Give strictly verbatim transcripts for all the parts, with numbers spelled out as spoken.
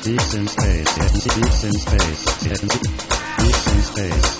Deep in space, deep in space, deep in space.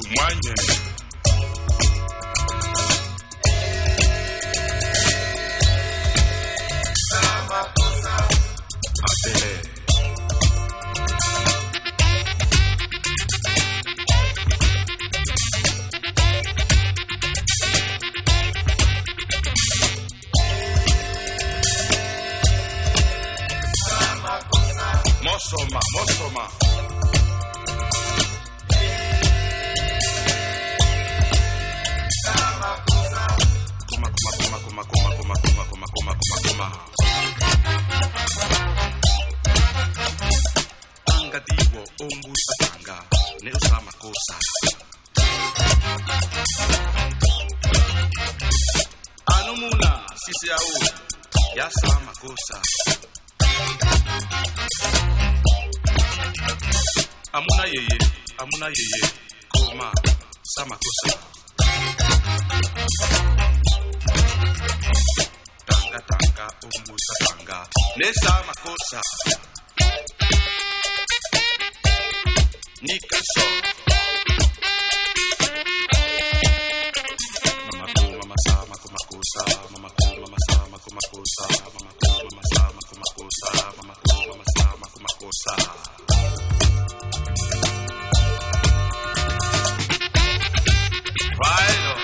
Mwanye. Atele. Mosoma, Mosoma. Kuma, kuma, kuma, kuma, kuma, kuma, kuma, kuma, kuma, kuma, kuma. Anga diwo, ombu satanga, ne usama kosa. Anumuna, sisi au, ya sama kosa. Amuna yeye, amuna yeye, koma, sama kosa. Tanga tanga, umbu satanga, ne sama kosa. Nikaso. Mama ko, mama sama kuma kosa, mama ko, mama sama kuma kosa, mama ko, mama sama kuma kosa, mama ko, mama sama kuma kosa. Right on.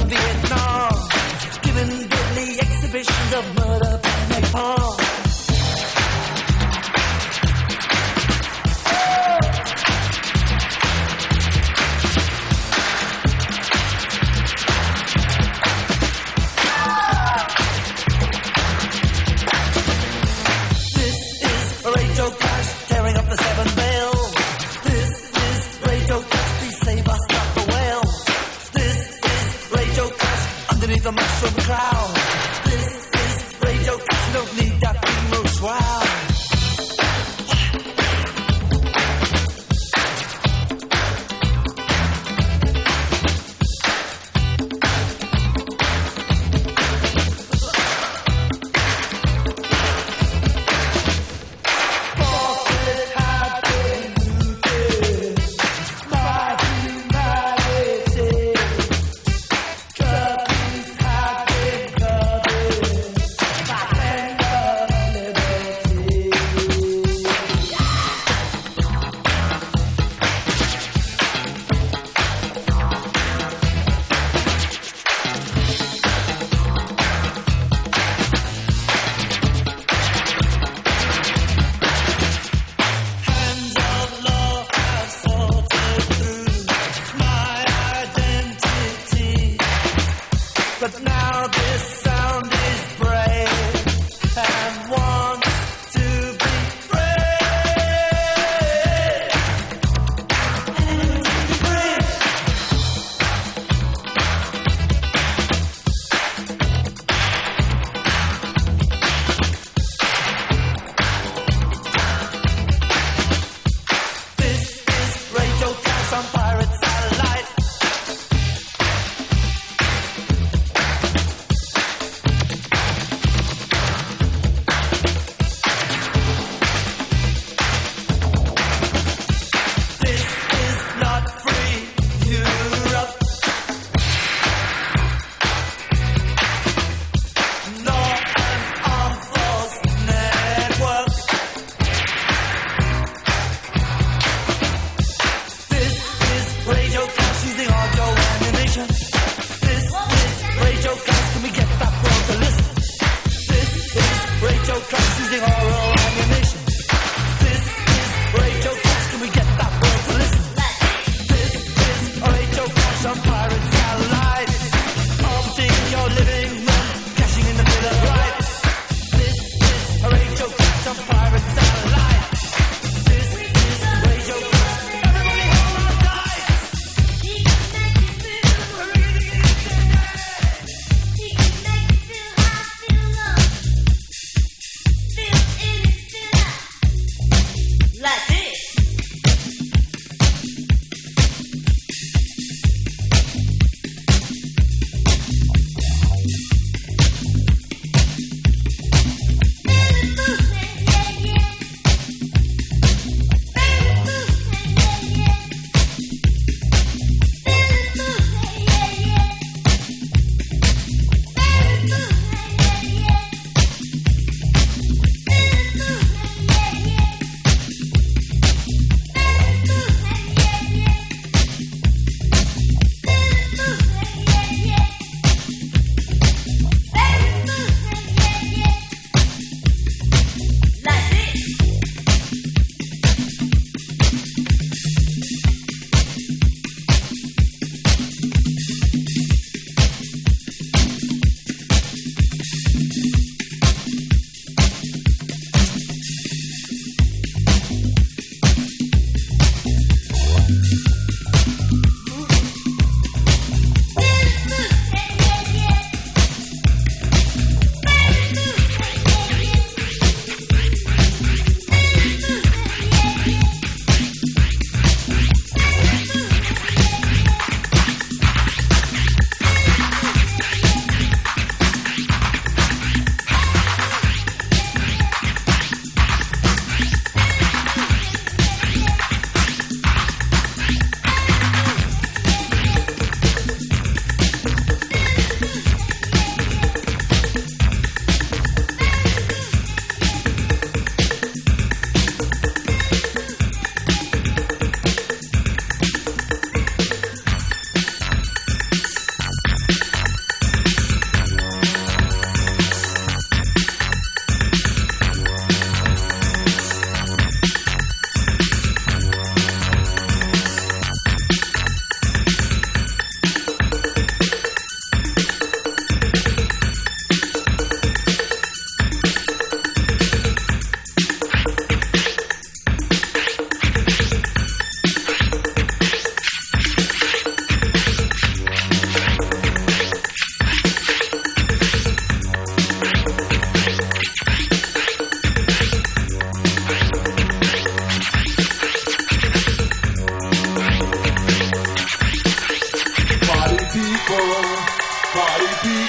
Vietnam, giving deadly exhibitions of murder and napalm. Radio Clash, tearing up the seven veils. This is Radio Clash, please save us, not the whales. This is Radio Clash, underneath the mushroom cloud. This is Radio Clash, you don't need that emo shroud.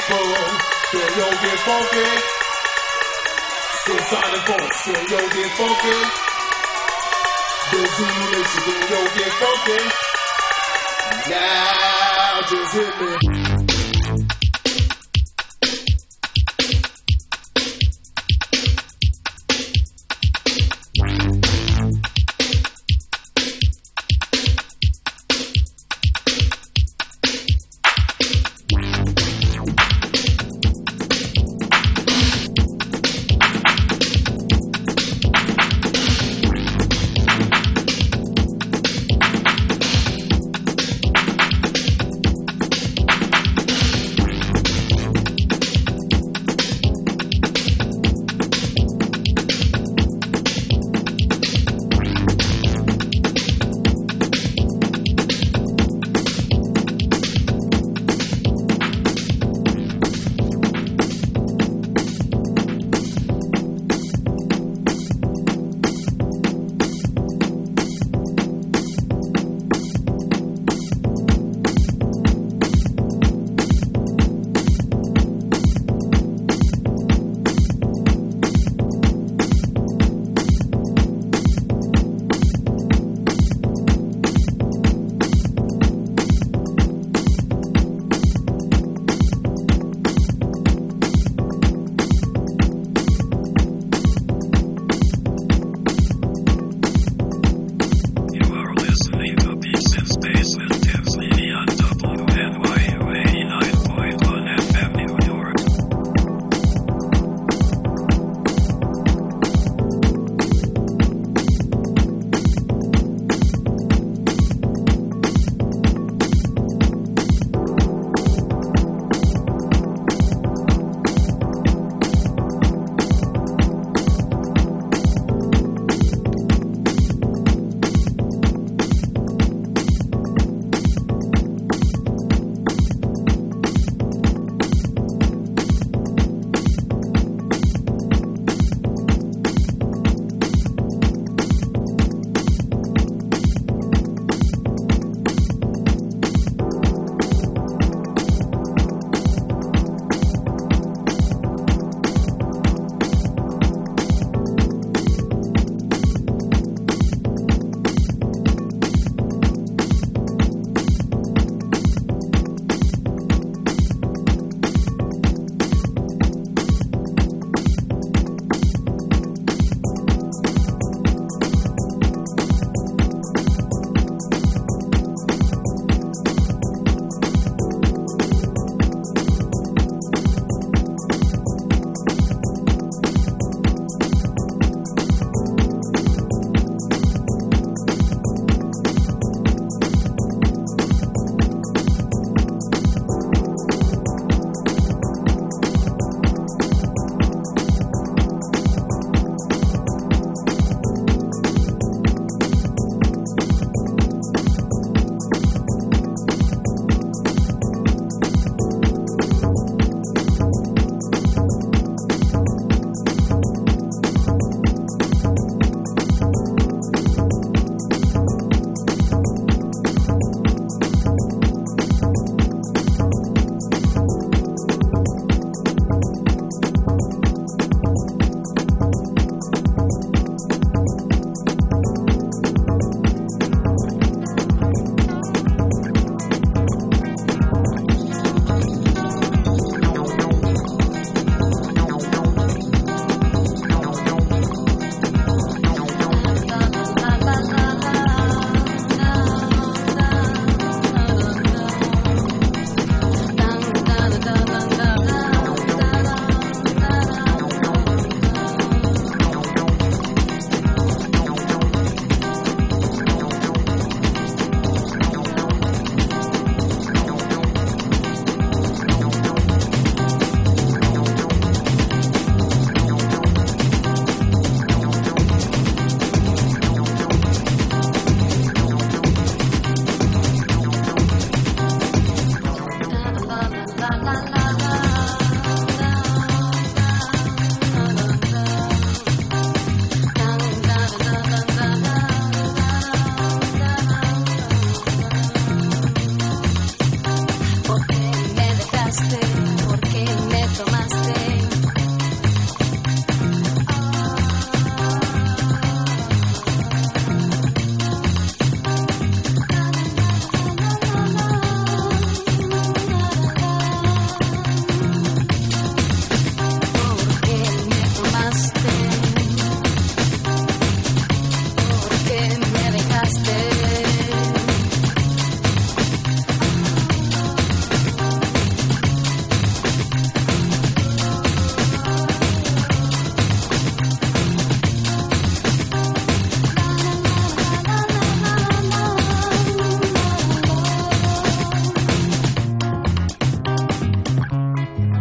people, can yo get funky? Suicidal Force, can yo get funky? The Zulu Nation, can yo get funky? Now just hit me.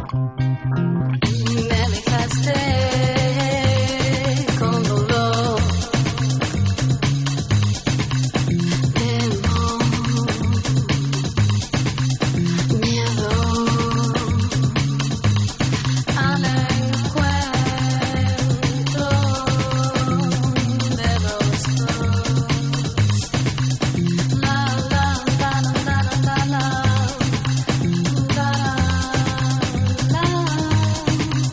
La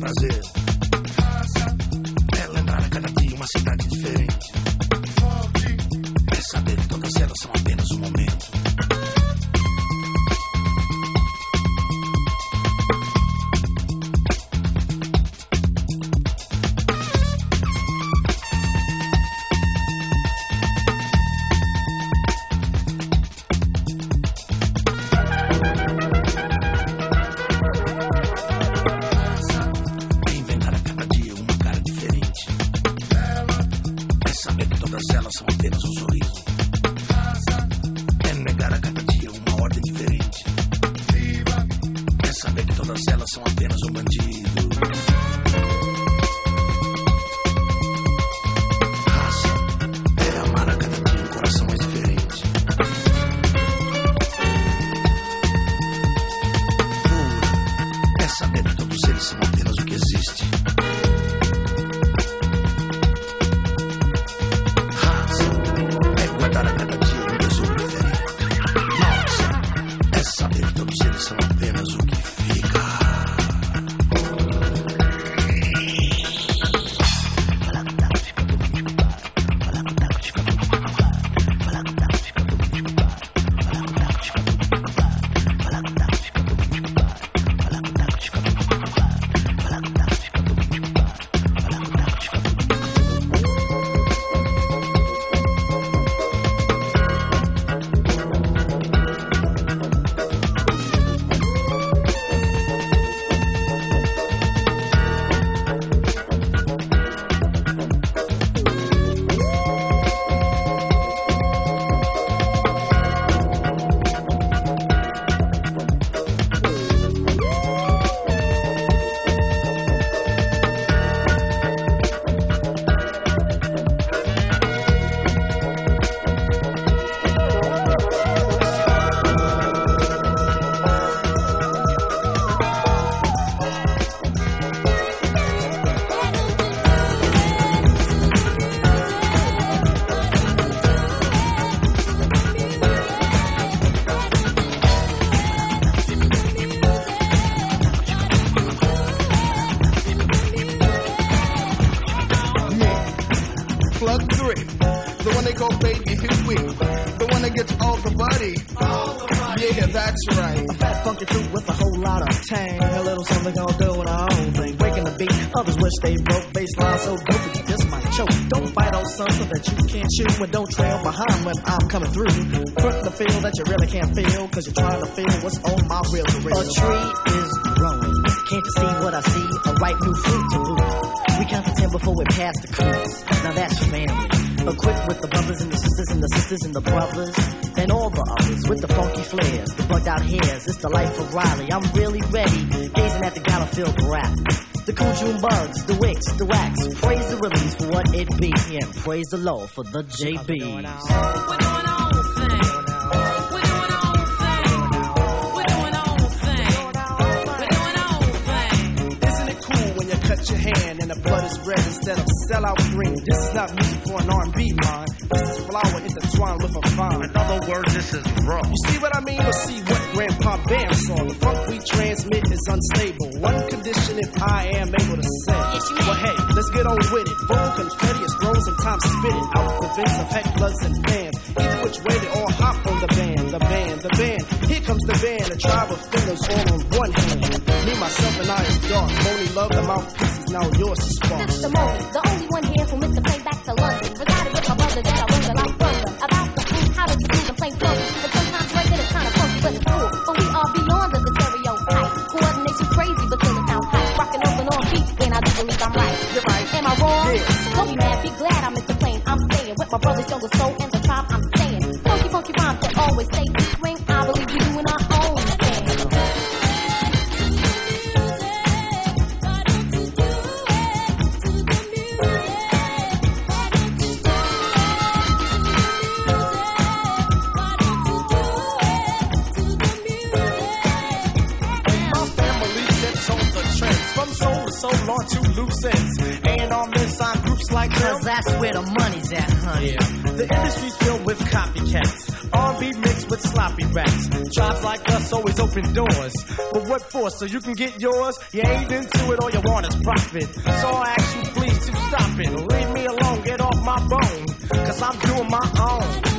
prazer é lembrar a cada dia uma cidade diferente. É saber que todas elas são apenas um momento. Stay broke, baseline so dope that you just might choke. Don't bite on something that you can't chew, and don't trail behind when I'm coming through. Put the feel that you really can't feel, cause you're trying to feel what's on my real to real. A tree is growing, can't you see what I see? A ripe new fruit to boot. We count to ten before we pass the cruise. Now that's family. Equipped with the brothers and the sisters and the sisters and the brothers and all the others with the funky flares, the bugged out hairs. It's the life of Riley. I'm really ready, gazing at the gallon-filled rap. The cool June bugs, the wicks, the wax. Praise the release for what it be, and praise the Lord for the J Bs. We're doing our own thing. We're doing our own thing. We're doing our own thing. We're doing our own thing. Isn't it cool when you cut your hand and the blood is red instead of sellout green? This is not music for an R and B line. This is flower intertwined with a vine. In other words, this is raw. You see what I mean? Or see what Grandpa Bam saw? The funk we transmit is unstable. One condition if I am able to say. Yes, you well, hey, let's get on with it. Boom, confetti is thrown, sometimes spit it out the vents of hecklers and fans. Either which way they all hop on the band, the band, the band. Here comes the band, a tribe of fingers all on one hand. Me, myself, and I is dark. Only love, the mouthpiece is now yours to spark. This is the moment, the only one here who missed the plane back to London. Forgot it with my brother that I wonder like thunder. About the food, how to do the plane funky. But sometimes record is kind of funky, but it's cool. But we are beyond the stereotype. Coordination crazy, but still it sounds hype. Rockin' open on beat, and I do believe I'm right. You're right. Am I wrong? Yeah. Don't be mad, be glad I missed the plane. I'm staying with my brother's younger soul and the tribe I'm staying. Funky, funky rhymes that always stay swing. I believe we doing our own thing. On to loose ends. And on this side, groups like them. Cause that's where the money's at, honey. Yeah. The industry's filled with copycats. R and B mixed with sloppy raps. Tribes like us always open doors. But what for? So you can get yours? You ain't into it, all you want is profit. So I ask you please to stop it. Leave me alone, get off my bone. Cause I'm doing my own.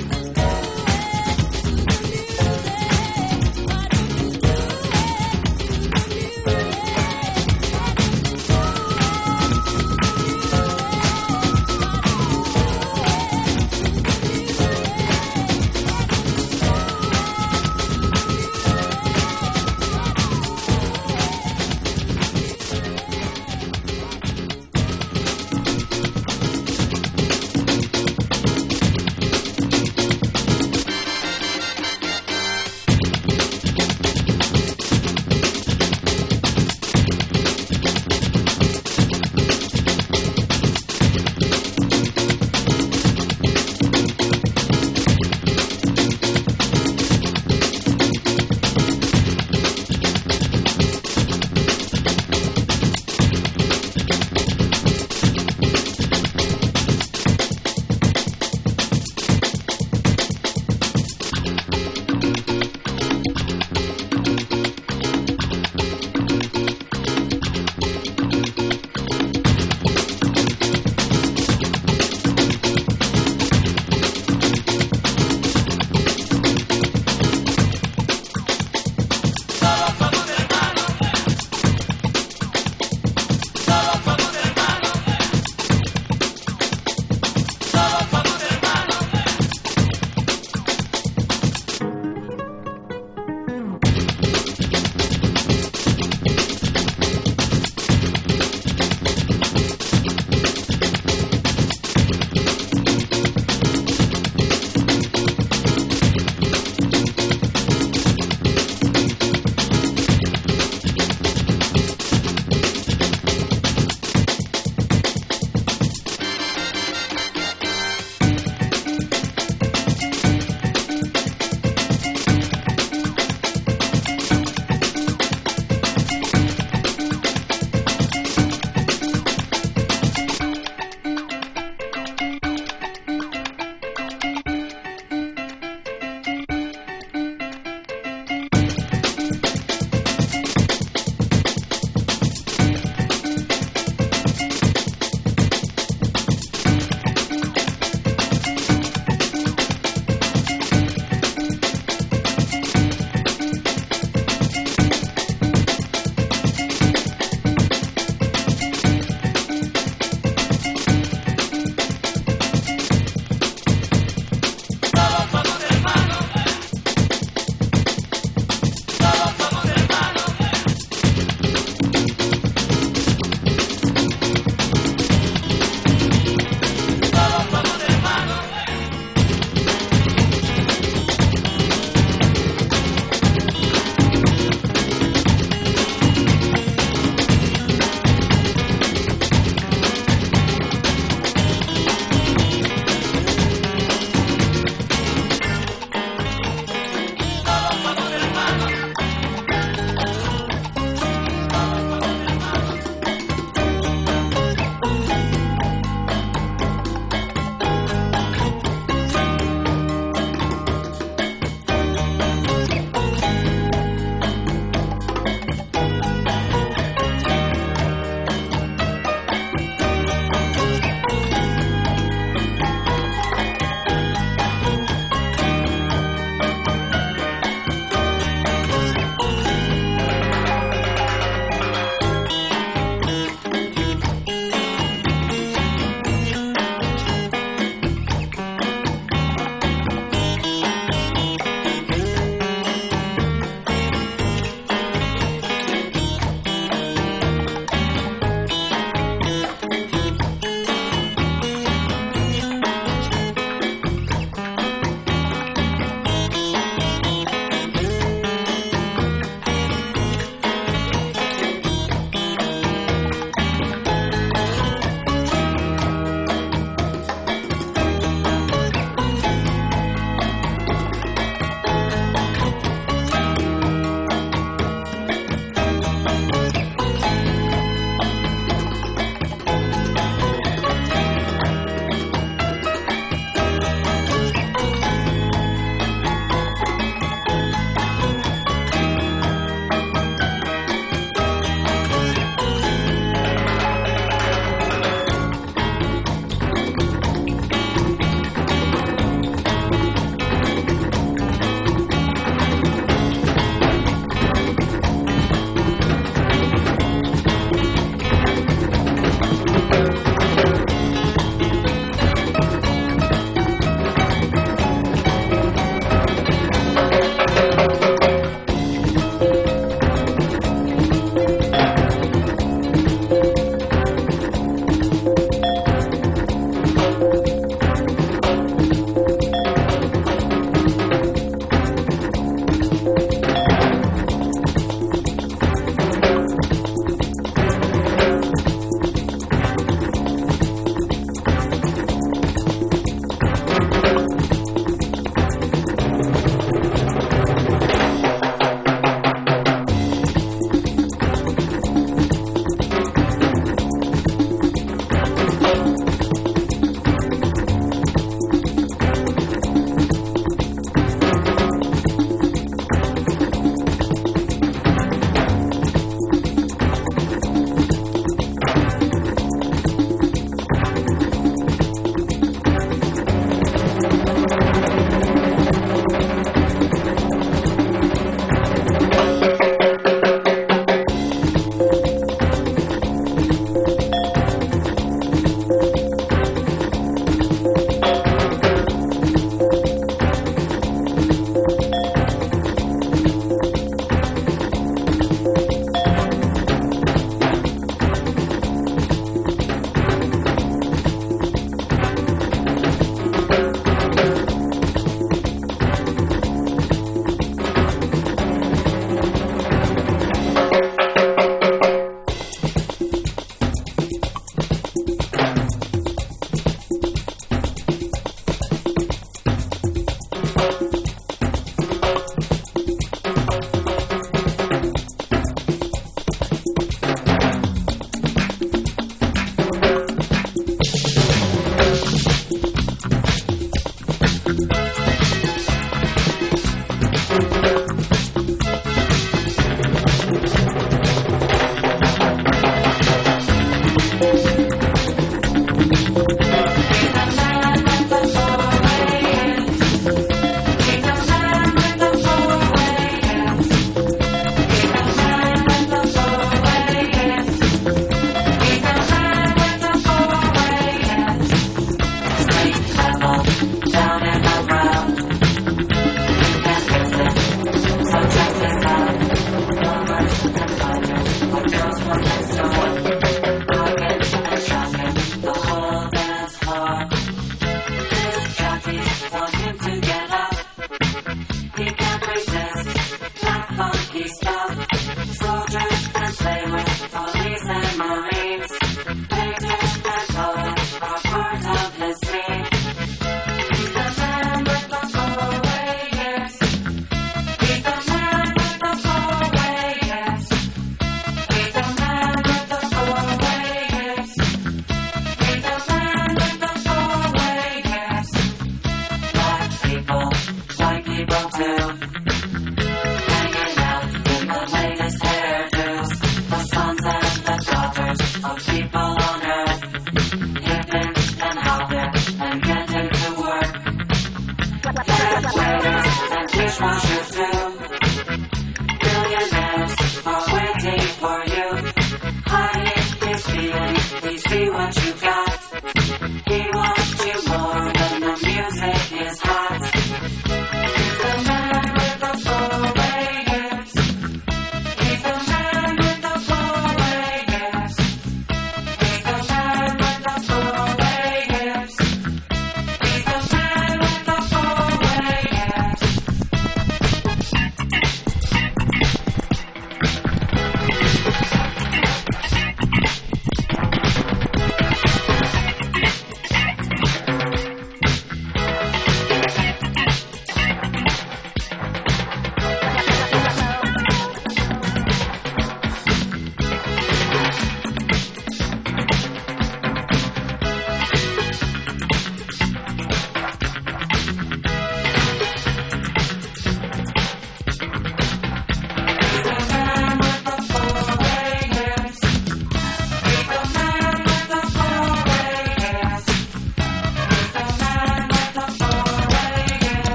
He can't resist that funky stuff. Soldiers can play with police and marines. Painted and colored are part of his scene. He's the man with the throwaway years. He's the man with the throwaway years. He's the man with the throwaway years. He's the man with the throwaway years. Black people, white people too.